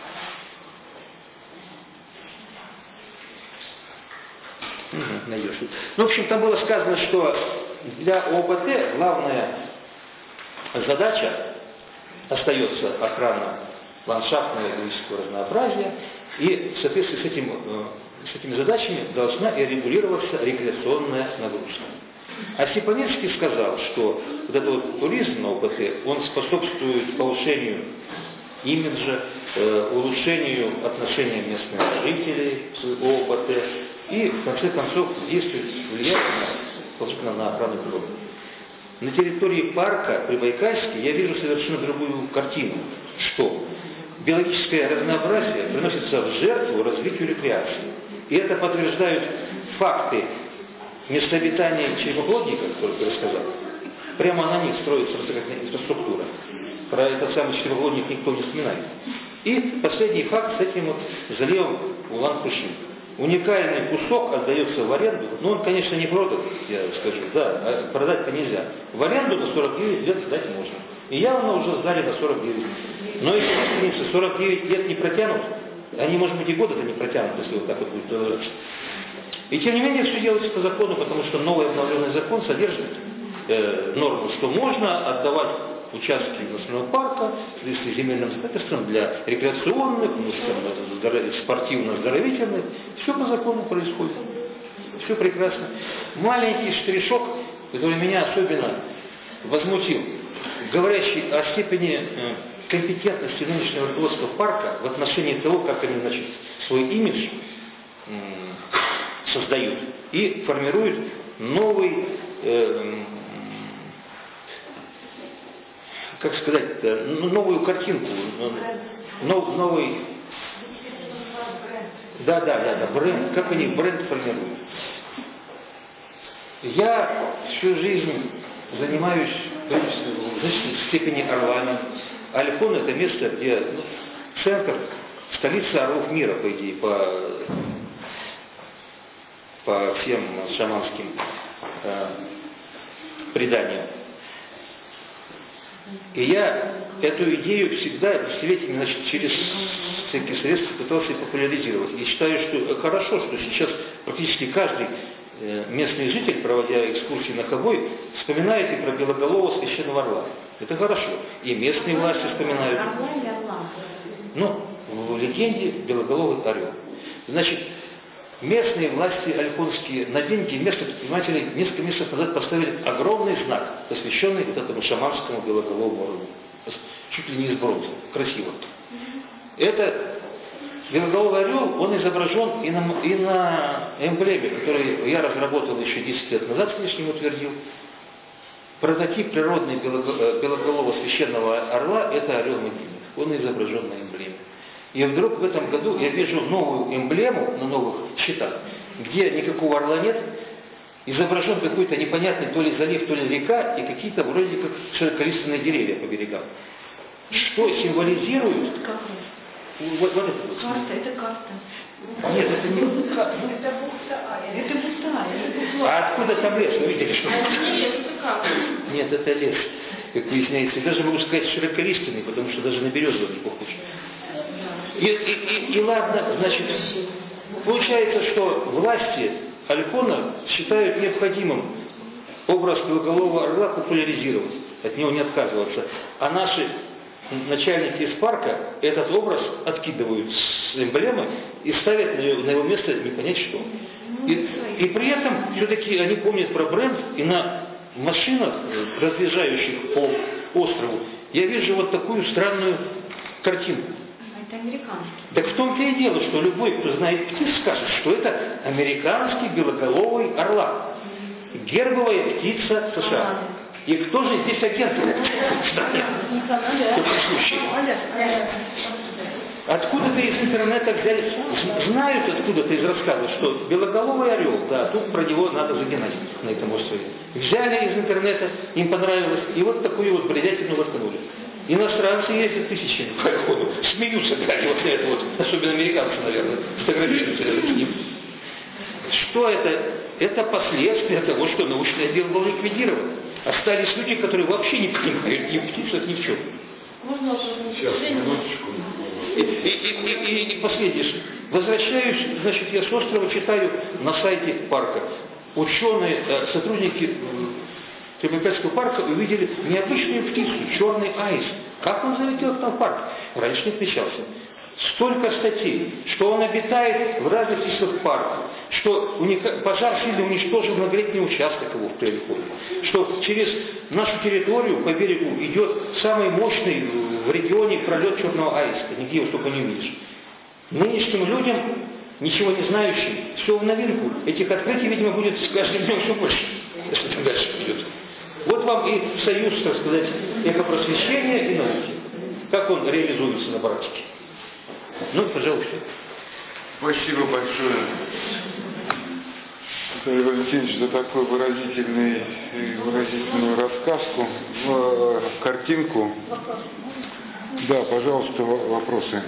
Угу, найдешь. Ну, в общем, там было сказано, что для ООПТ главная задача остается охрана ландшафтного и экологического разнообразия, и в соответствии с, этим, с этими задачами должна и регулироваться рекреационная нагрузка. А Степанинский сказал, что вот этот вот туризм на ОПТ, он способствует повышению имиджа, э, улучшению отношения местных жителей к ОПТ и, в конце концов, действует влиять на положительно на охрану природы. На территории парка Прибайкальский я вижу совершенно другую картину, что биологическое разнообразие приносится в жертву развитию рекреации. И это подтверждают факты места обитания черепоплодника, который я рассказал. Прямо на них строится инфраструктура. Про этот самый черепоплодник никто не вспоминает. И последний факт с этим вот заливом Улан-Куши. Уникальный кусок отдается в аренду, но он, конечно, не продан, я скажу, да, а продать-то нельзя. В аренду на сорок девять лет сдать можно. И явно уже сдали на сорок девять. Но если стремиться, сорок девять лет не протянут, они, может быть, и года-то не протянут, если вот так вот будет продолжаться. И тем не менее, все делается по закону, потому что новый обновленный закон содержит э, норму, что можно отдавать участки национального парка с земельным законодательством для рекреационных, спортивно-оздоровительных. Все по закону происходит. Все прекрасно. Маленький штришок, который меня особенно возмутил, говорящий о степени компетентности нынешнего руководства парка в отношении того, как они, значит, свой имидж создают и формируют новый, э, как сказать, новую картинку, нов, новый, да, да, да, да, бренд, как они бренд формируют. Я всю жизнь занимаюсь в значительной степени орлами. Альхон — это место, где, ну, центр, столица орлов мира, по идее, по, по всем шаманским э, преданиям. И я эту идею всегда десятилетиями, значит, через всякие средства пытался популяризировать. И считаю, что хорошо, что сейчас практически каждый местный житель, проводя экскурсии на Хабой, вспоминает и про белоголового священного орла. Это хорошо. И местные власти вспоминают. Орла или орла? Ну, в легенде белоголовый орел. Значит, местные власти альхонские на деньги местных предпринимателей несколько месяцев назад поставили огромный знак, посвященный вот этому шаманскому белоголовому орлу. Чуть ли не из бронзы. Красиво. Это белоголовый орел, он изображен и на, и на эмблеме, который я разработал еще десять лет назад, с лишним утвердил. Прототип природной белоголового священного орла — это орел-могильник. Он изображен на эмблеме. И вдруг в этом году я вижу новую эмблему на новых щитах, где никакого орла нет, изображен какой-то непонятный то ли залив, то ли река, и какие-то вроде как широколиственные деревья по берегам. Что символизирует? Вот, вот это вот. Карта, это карта. Нет, это не карта. Это бухта Ая. Это бухта Ая. А откуда там лес? Вы видели, что? Нет, это лес, как выясняется. И даже могу сказать широколиственный, потому что даже на березовый не похож. И, и, и, и ладно, значит, получается, что власти Альхона считают необходимым образ белоголового орла популяризировать, от него не отказываться. А наши начальники из парка этот образ откидывают с эмблемы и ставят на его, на его место не понять что. И, и при этом все-таки они помнят про бренд, и на машинах, разъезжающих по острову, я вижу вот такую странную картинку. Это американский. Так в том-то и дело, что любой, кто знает птиц, скажет, что это американский белоголовый орлан. Гербовая птица США. И кто же здесь агент? Откуда-то из интернета взяли, знают откуда-то из рассказа, что белоголовый орел, да, тут про него надо загинать на этом острове. Взяли из интернета, им понравилось, и вот такую вот бредятину воткнули. Иностранцы ездят тысячами по Альхону, смеются, глядя вот на это вот, особенно американцы, наверное, фотографируются рядом с ним. Что это? Это последствия того, что научный отдел был ликвидирован. Остались люди, которые вообще не понимают ни в птицах, ни в чем. Можно Сейчас, минуточку. И, и, и, и, и последнее. Возвращаюсь, значит, я с острова читаю на сайте парка. Ученые, сотрудники Прибайкальского парка увидели необычную птицу, черный аист. Как он залетел в там парк? Раньше не встречался. Столько статей, что он обитает в разных числах парка, что уника... пожар сильно уничтожил многолетний участок его в Приальхоне, что через нашу территорию по берегу идет самый мощный в регионе пролет черного аиста, нигде его столько не увидишь. Нынешним людям, ничего не знающим, все в новинку. Этих открытий, видимо, будет с каждым днем все больше. если это дальше пойдет. Вот вам и союз, так сказать, экопросвещения и науки. Как он реализуется на практике. Ну, пожалуйста. Спасибо большое, Виталий Валентинович, за такой выразительный, выразительную рассказку, э, картинку. Да, пожалуйста, вопросы.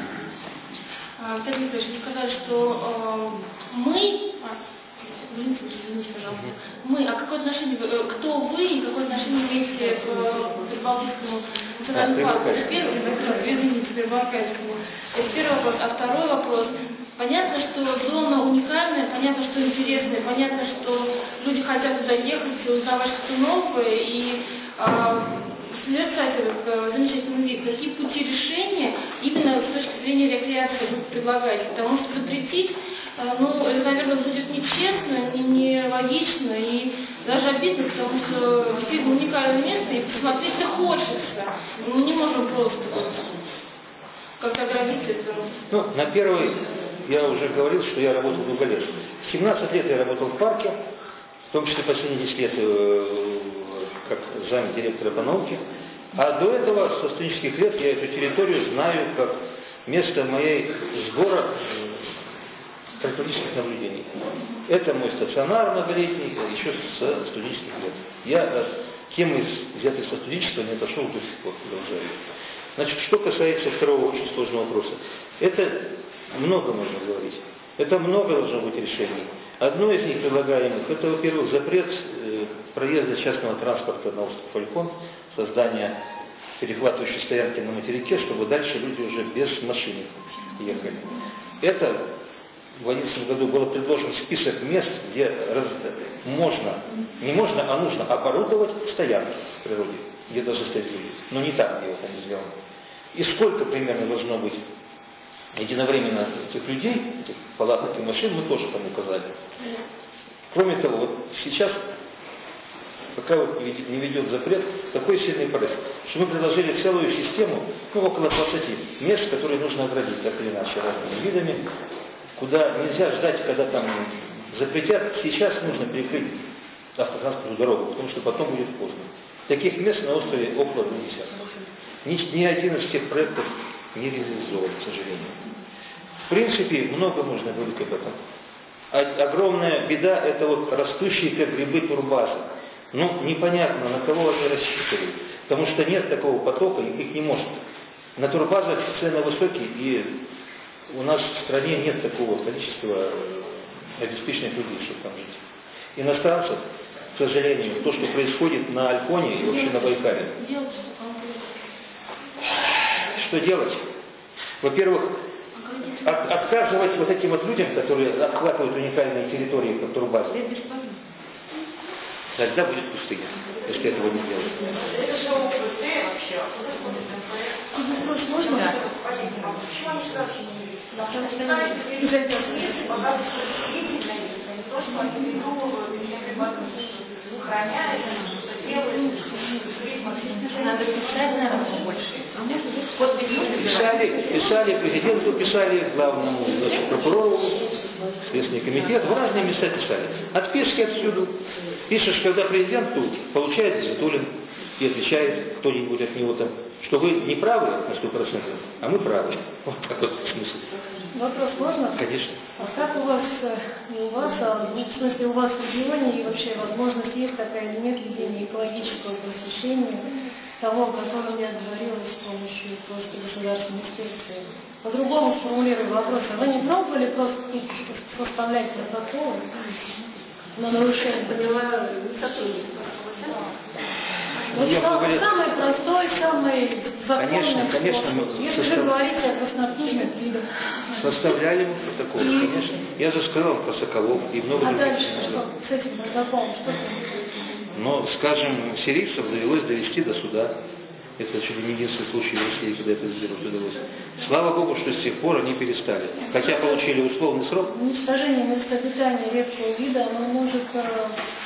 Виталий Викторович, вы сказали, что э, мы, а, извините, извините, пожалуйста, мы, а какое отношение, кто вы и какое отношение имеете к Прибалтийскому национальному парку? Это первый, извините, Прибалтийскому. Это первый вопрос. А второй вопрос. Понятно, что зона уникальная, понятно, что интересная, понятно, что люди хотят туда ехать и узнавать что-то новое, и э, совершать этот замечательный вид. Какие пути решения именно с точки зрения рекреации вы предлагаете? Потому что запретить, э, ну, это, наверное, будет нечестно, не, не логично и даже обидно, потому что действительно уникальное место, и посмотреть-то хочется. Мы не можем просто вот как-то ограничить это. Ну, на первый... Я уже говорил, что я работал долго лет. семнадцать лет я работал в парке, в том числе последние десять лет э, как замдиректора по науке. А до этого, со студенческих лет, я эту территорию знаю как место моей сбора картографических наблюдений. Это мой стационар многолетний, еще со студенческих лет. Я от темы, взятой со студенчества, не отошел до сих пор, продолжаю. Значит, что касается второго очень сложного вопроса. Это много можно говорить. Это много должно быть решений. Одно из них предлагаемых, это, во-первых, запрет э, проезда частного транспорта на остров Фалькон, создание перехватывающей стоянки на материке, чтобы дальше люди уже без машины ехали. Это в две тысячи одиннадцатом году был предложен список мест, где раз, можно, не можно, а нужно оборудовать стоянки в природе, где должны стоять люди. Но не так, где вот они сделаны. И сколько примерно должно быть единовременно этих людей, этих палаток и машин, мы тоже там указали. Кроме того, вот сейчас, пока вот не ведет запрет, такой сильный порыв, что мы предложили целую систему, ну, около двадцати мест, которые нужно оградить, так или иначе, разными видами, куда нельзя ждать, когда там запретят. Сейчас нужно перекрыть автотранспортную дорогу, потому что потом будет поздно. Таких мест на острове около двух десятков. Ни, ни один из тех проектов не реализован, к сожалению. В принципе, много можно говорить об этом. А, огромная беда – это вот растущие, как грибы, турбазы. Ну, непонятно, на кого они рассчитывают. Потому что нет такого потока, и их не может. На турбазах цены высокие, и у нас в стране нет такого количества обеспеченных людей, чтобы там жить. Иностранцев, к сожалению, то, что происходит на Альконе и вообще на Байкале. Что делать? Во-первых, от, отказывать вот этим вот людям, которые охватывают уникальные территории, как турбазы. Тогда будет пустыня, если этого не делать. Это же ОПТ вообще. Можно? Да. Почему они сразу не видят? Показывают, что действительно есть. А не то, что они придумывают, и охраняют, что делают. Надо писать, наверное, больше. А может, Писали, писали президенту, писали главному, значит, прокурору, Следственный комитет, в разные места писали. Отписки отсюда. Пишешь, когда президенту получает Затулин и отвечает кто-нибудь от него там, что вы не правы на сто процентов, а мы правы. Вот такой смысл. Вопрос можно? Конечно. А как у вас, не у вас, а в смысле у вас в регионе и вообще возможность есть такая или нет ведения экологического просвещения, того, о котором я говорила с помощью просто государственной инспекции? По-другому сформулирую вопрос. А вы не пробовали просто составлять протоколы на нарушение? Поняла, сотрудничество. Вот Я сам, говорю, самый простой, самый законный Конечно, конечно, мы способ. Если состав- вы говорите о краснокнижных видах. Составляли мы протокол, конечно. Я же сказал про Соколов и много А других. дальше что? С этим протоколом что? Но, скажем, сирийцев довелось довести до суда. Это чуть ли не единственный случай в России, когда это сделать удалось. Слава Богу, что с тех пор они перестали. Хотя получили условный срок. Уничтожение места обитания редкого вида, оно может э,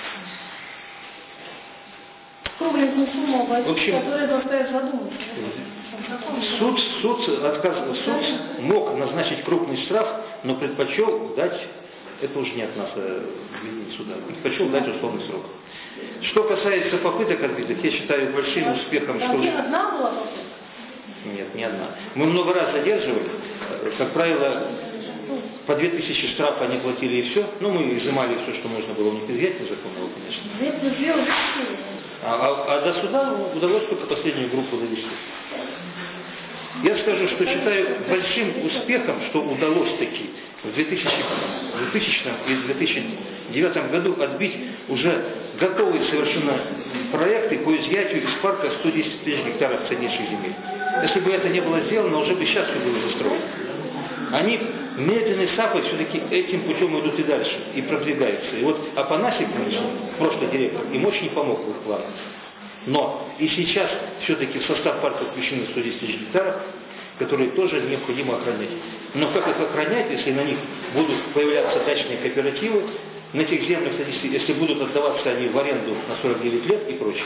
кругленькую сумму обойти, В общем, которая заставит задуматься. Суд, суд, отказ, суд мог назначить крупный штраф, но предпочел дать Это уже не от нас, а суда. Хочу дать условный срок. Что касается попыток отбитых, я считаю большим успехом, что... Там одна была попытка? Нет, не одна. Мы много раз задерживали. Как правило, по две тысячи штрафа они платили и все. Ну, мы изымали все, что можно было у них изъять, незаконного, конечно. А, а, а до суда удалось только последнюю группу довести. Я скажу, что считаю большим успехом, что удалось таки в двухтысячном и две тысячи девятом году отбить уже готовые совершенно проекты по изъятию из парка сто десять тысяч гектаров ценнейших земель. Если бы это не было сделано, уже бы сейчас все было застроено. Они медленной сапой все-таки этим путем идут и дальше, и продвигаются. И вот Апанасий, конечно, прошлый директор, им очень помог в их планах. Но и сейчас все-таки в состав парка включены сто десять тысяч гектаров, которые тоже необходимо охранять. Но как их охранять, если на них будут появляться дачные кооперативы, на этих землях, если, если будут отдаваться они в аренду на сорок девять лет и прочее?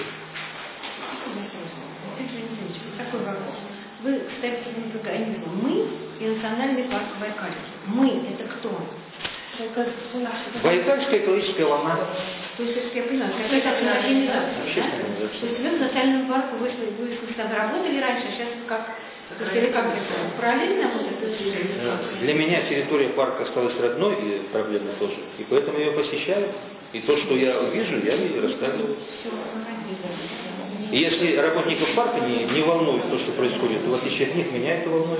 Такой вопрос. Вы ставите организм «Мы» и Национальный парк Байкальский. «Мы» — это кто? Байкальская экологическая волна. То есть, я понимаю, какая-то организация, да? То есть вы в национальном парке, вы, вы, вы там работали раньше, а сейчас как? То есть, или как это? Параллельно вот это? Для меня территория парка осталась родной и проблемной тоже. И поэтому я ее посещаю. И то, что я вижу, я ей рассказываю. И если работников парка не, не волнует то, что происходит, то в отличие от них, меня это волнует.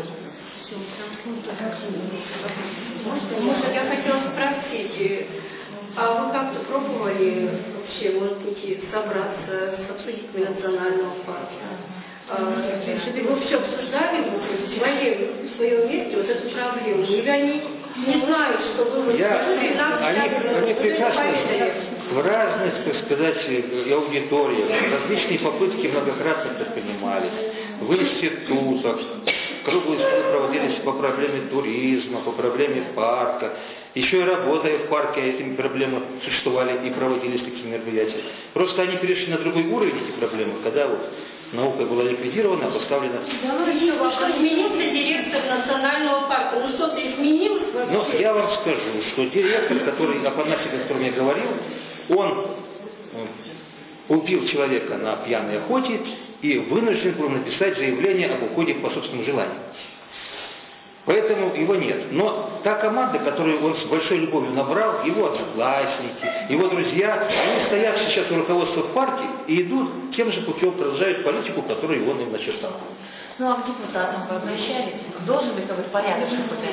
Может, я хотела спросить, а вы как-то пробовали вообще, может быть, собраться с обсудителями национального парка? А, вы все обсуждали в своем, в своем месте вот эту проблему? Или они не знают, что вы вот я, скажите, нам они, они прекрасно в разных, так сказать, аудиториях, различные попытки многократно предпринимались. В институтах, круглые столы проводились по проблеме туризма, по проблеме парка. Еще и работая в парке, эти проблемы существовали и проводились такие мероприятия. Просто они перешли на другой уровень, эти проблемы, когда вот наука была ликвидирована, поставлена... Да, ну что, что изменился директор национального парка? Ну что-то изменилось вообще? Ну, я вам скажу, что директор, который, Апанасий, о котором я говорил, он убил человека на пьяной охоте и вынужден был написать заявление об уходе по собственному желанию. Поэтому его нет. Но та команда, которую он с большой любовью набрал, его одноклассники, его друзья, они стоят сейчас у руководства в парке и идут тем же путем, продолжают политику, которую он им начертал. Ну а к депутатам вы обращались? Должен быть какой-то порядок,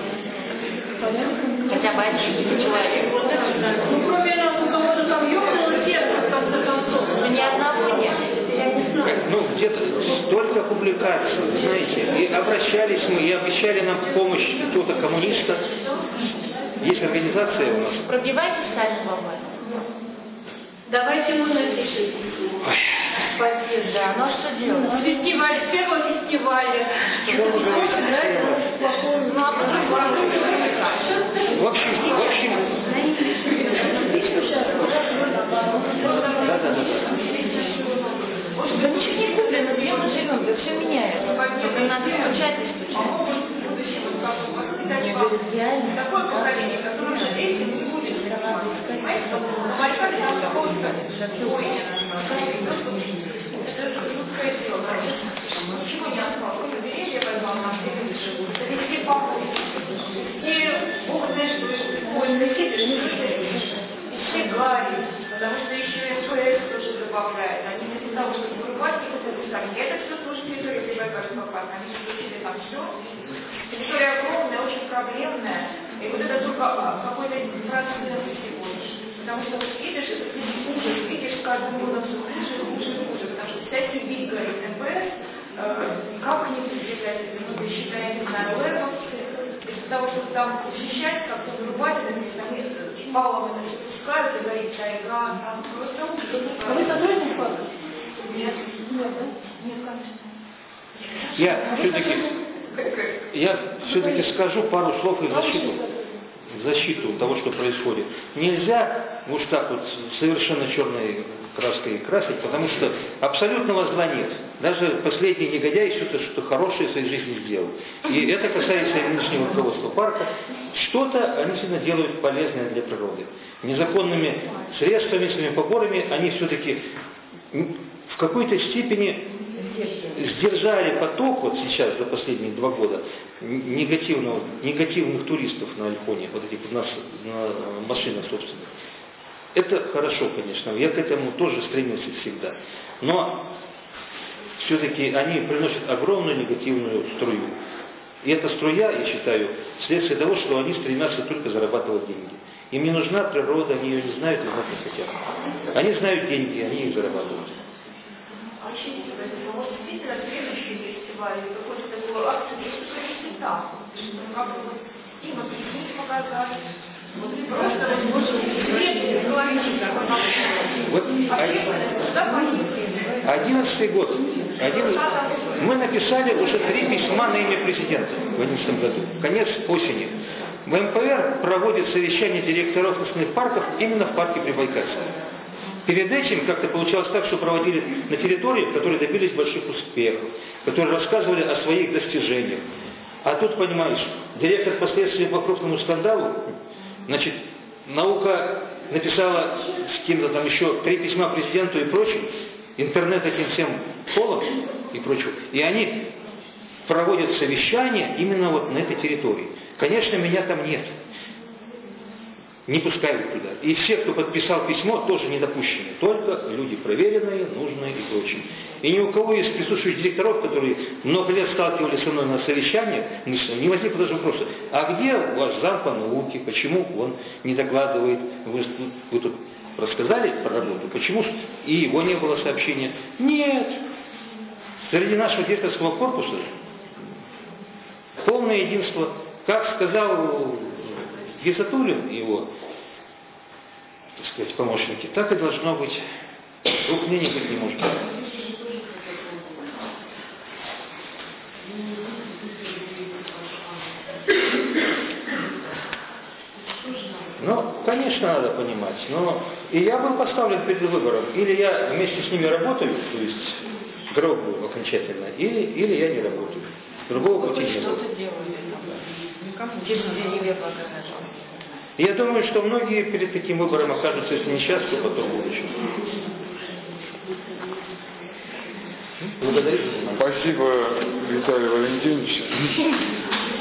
хотя бы один человек. Ну кроме нас, у кого-то там ёкнуло сердце, в конце концов. Но ни одного нет. Я не знаю. Ну, где-то столько публикаций, знаете, и обращались мы, и обещали нам помощь какого-то коммуниста. Есть организация у нас. Пробивайте сами бабай. Давайте мы напишем. Поддержим. Да, ну а что делать? Фестиваль, с первого фестиваля. Что вы говорите? Ну а по-другому. В общем, в общем... Да, да, да. Да ничего не куплено, где мы живем, да все меняется. Только надо стучать и стучать. Такое поколение, которое уже этим не будет заниматься. Понимаете, большая часть такого ой, это жуткое дело. Ничего не осталось. Только деревья возьмем, наши люди живут. Это везде пахнет. И Бог знает, что используют. Все гарри, потому что еще МФС тоже добавляет. Они вместо того, чтобы вырубать какие-то сами. Это все тоже территория Байкальского парка. Они включили там все. Территория огромная, очень проблемная. И вот это только какой-то процент всего. Потому что вот видишь, это ужас, видишь, каждым годом все хуже, хуже, хуже. Потому что всякие виды горит МФС, как они прикрепляют, люди считают, не знаю, лэповцы. Из-за того, чтобы там защищать, как-то вырубать, они палом это все пускают и горит тайга. Там просто ужас. А вы сотрудник парка? Нет. Нет, да? Нет, конечно. Я все-таки, я все-таки скажу пару слов в защиту, в защиту того, что происходит. Нельзя уж так вот совершенно черной краской красить, потому что абсолютного зла нет. Даже последний негодяй что-то что хорошее в своей жизни сделал. И это касается и нынешнего руководства парка. Что-то они всегда делают полезное для природы. Незаконными средствами, своими поборами они все-таки в какой-то степени сдержали поток, вот сейчас, за последние два года, негативного, негативных туристов на Альхоне, вот этих у нас на машинах собственных. Это хорошо, конечно, я к этому тоже стремился всегда. Но все-таки они приносят огромную негативную струю. И эта струя, я считаю, вследствие того, что они стремятся только зарабатывать деньги. Им не нужна природа, они ее не знают и знать не хотят. Они знают деньги, они их зарабатывают. А еще не сказать, может действительно следующий фестиваль, какой-то такой акции, есть такой цвета, как бы им объяснить показать. Вот просто вот больше одиннадцатый год. Один... Мы написали уже три письма на имя президента в одиннадцатом году. Конец осени. В эм пэ эр проводит совещание директоров национальных парков именно в парке Прибайкальском. Перед этим как-то получалось так, что проводили на территории, которые добились больших успехов, которые рассказывали о своих достижениях. А тут, понимаешь, директор впоследствии по крупному скандалу, значит, наука написала с кем-то там еще три письма президенту и прочим, интернет этим всем полон и прочего. И они проводят совещание именно вот на этой территории. Конечно, меня там нет. Не пускают туда. И все, кто подписал письмо, тоже не допущены. Только люди проверенные, нужные и прочие. И ни у кого из присутствующих директоров, которые много лет сталкивались со мной на совещаниях, не возникло даже вопроса, а где ваш зам по науке, почему он не докладывает, вы, вы тут рассказали про работу, почему и его не было сообщения? Нет. Среди нашего директорского корпуса полное единство. Как сказал Гизатуллин и его, так сказать, помощники, так и должно быть. Двух мнений быть не может. Ну, конечно, надо понимать, но и я был поставлен перед выбором. Или я вместе с ними работаю, то есть гробу окончательно, или, или я не работаю. Другого пути не было. Я думаю, что многие перед таким выбором окажутся, если не сейчас, то потом в будущем. Благодарю. Спасибо, Виталий Валентинович.